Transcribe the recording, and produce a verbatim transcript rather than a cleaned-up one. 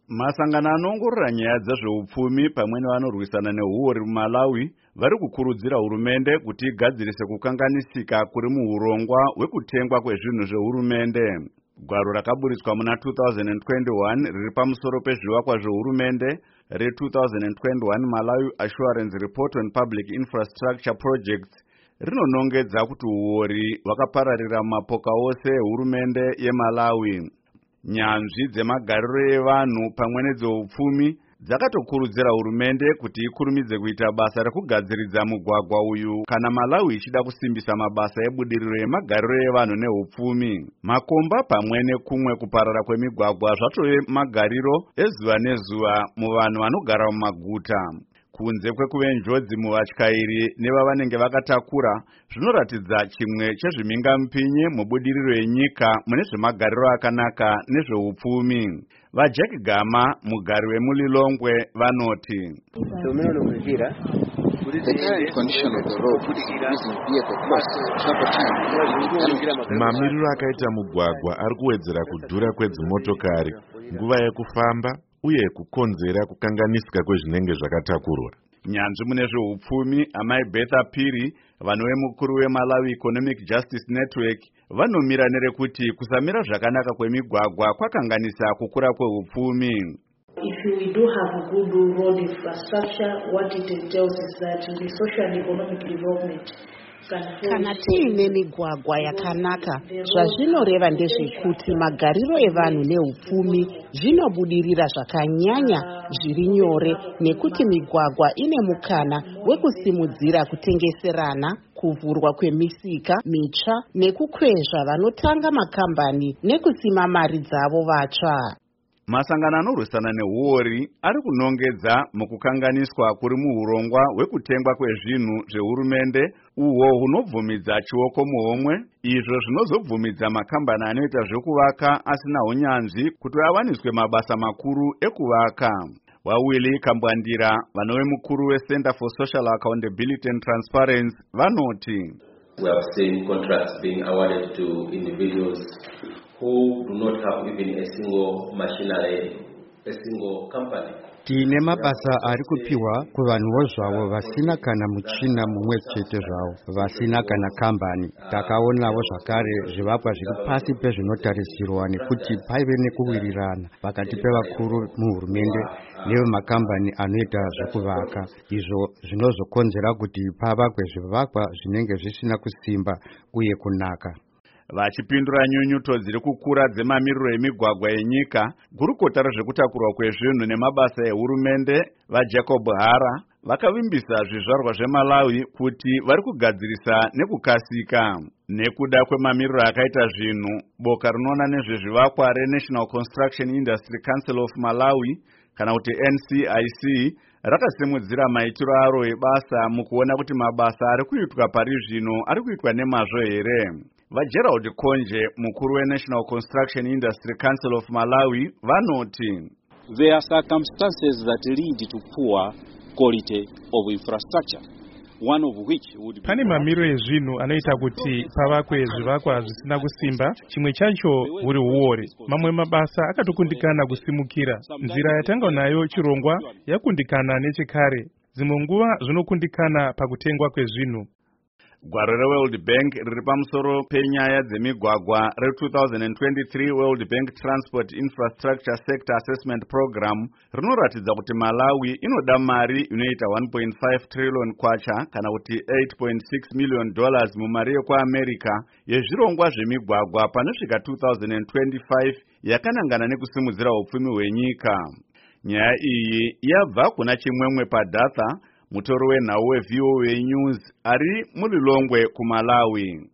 Masangano anoongorora nyaya dzezveupfumi pamwe nevanorwisana nehuori muMalawi vari kukurudzira hurumende kuti igadzirise kukanganisika kuri muhurongwa hwekutengwa kwezvinhu zvehurumende. Gwaro rakaburitswa muna two thousand twenty-one riri pamusoro pezvivakwa zvehurumende re two thousand twenty-one Malawi Assurance Report on Public Infrastructure Projects rinonongedza kuti huori hwakapararira mumapoka ose ehurumende yeMalawi. Nyanzvi dzemagariro evanhu pamwe nedzeupfumi dzakatokurudzira hurumende kuti ikurumidze kuita basa rekugadziridza mugwagwa uyu kana Malawi ichida kusimbisa mabasa ebudiriro yemagariro evanhu neupfumi. Makomba pamwe nekumwe kuparara kwemigwagwa zvatove magariro ezuva nezuva muvanhu vanogara mumaguta. Kunze kwekuve njodzi muvatyairi nevavanenge vakatakura, zvinoratidza chimwe chezvimingamupinyi mubudiriro yenyika mune zvemagariro akanaka nezveupfumi. VaJack Gama, mugari wemuLilongwe, vanoti mamiriro akaita mugwagwa ari kuwedzera kudhura kwedzimotokari, nguva yekufamba uye kukonzera kukanganisika kwezvinenge zvakatakurwa. Nyanzvi mune zveupfumi amai Betha Piri, vanhu vemukuru weMalawi Economic Justice Network, vanomira nerekuti kusamira zvakanaka kwemigwagwa kwakanganisa kukura kweupfumi. If we do have a good road infrastructure, what it entails is that the social and economic development. Kana tiine migwagwa yakanaka, zvazvinoreva ndezvekuti magariro evanhu neupfumi zvinobudirira zvakanyanya zviri nyore, nekuti migwagwa ine mukana wekusimudzira kutengeserana, kuvhurwa kwemisika mitsva nekukwezva vanotanga makambani nekusima mari dzavo vatsva. Masangano anorwisana nehuori ari kunongedza mukukanganiswa kuri muhurongwa hwekutengwa kwezvinhu zvehurumende uhwo hunobvumidza chioko muhomwe, izvo zvinozobvumidza makambani anoita zvekuvaka asina unyanzvi kuti avaniswe mabasa makuru ekuvaka. Wawili Kambwandira, vanove mukuru weCenter for Social Accountability and Transparency, vanoti We have seen contracts being awarded to individuals who do not have even a single machinery, a single company. Tiine mabasa ari kupiwa kuvanhuwo zvavo vasina kana muchina mumwe chete zvavo, vasina kana kambani. Takaonawo zvakare zvivakwa zviri pasi pezvinotarisirwa nekuti paive nekuwirirana pakati pevakuru muhurumende nevemakambani anoita zvekuvaka. Izvo zvinozokonzera kuti pavakwe zvivakwa zvinenge zvisina kusimba uye kunaka. Vachipindura nyunyuto dziri kukura dzemamiriro emigwagwa yenyika, gurukota rezvekutakurwa kwezvinhu nemabasa ehurumende vaJacob Hara vakavimbisa zvizvarwa zveMalawi kuti vari kugadzirisa nekukasika. Nekuda kwemamiriro akaita zvinhu, boka rinoona nezvezvivakwa reNational Construction Industry Council of Malawi kana kuti N C I C rakasimudzira maitiro aro ebasa mukuona kuti mabasa ari kuitwa pari zvino ari kuitwa nemazvo here. VaGerald Konje, mukuru weNational Construction Industry Council of Malawi, vanoti There are circumstances that lead to poor quality of infrastructure. One of which would be pane mamiro ezvinhu anoita kuti pavakwe zvivakwa zvisina kusimba. Chimwe chacho huri huori. Mamwe mabasa akatokundikana kusimukira. Nzira yatanga nayo chirongwa yakundikana nechekare. Dzimwe nguva zvinokundikana pakutengwa kwezvinhu. Gwaro reWorld Bank riri pamusoro penyaya dzemigwagwa re two thousand twenty-three World Bank Transport Infrastructure Sector Assessment Program rinoratidza kuti Malawi inoda mari inoita one point five trillion kwacha kana kuti eight point six million dollars mumari yekuAmerica yezvirongwa zvemigwagwa panosvika two thousand twenty-five yakanangana nekusimudzira upfumi hwenyika. Nyaya iyi yabva kuna Chimwemwe Padatha, mutoro wenhau weV O A News ari muLilongwe kuMalawi.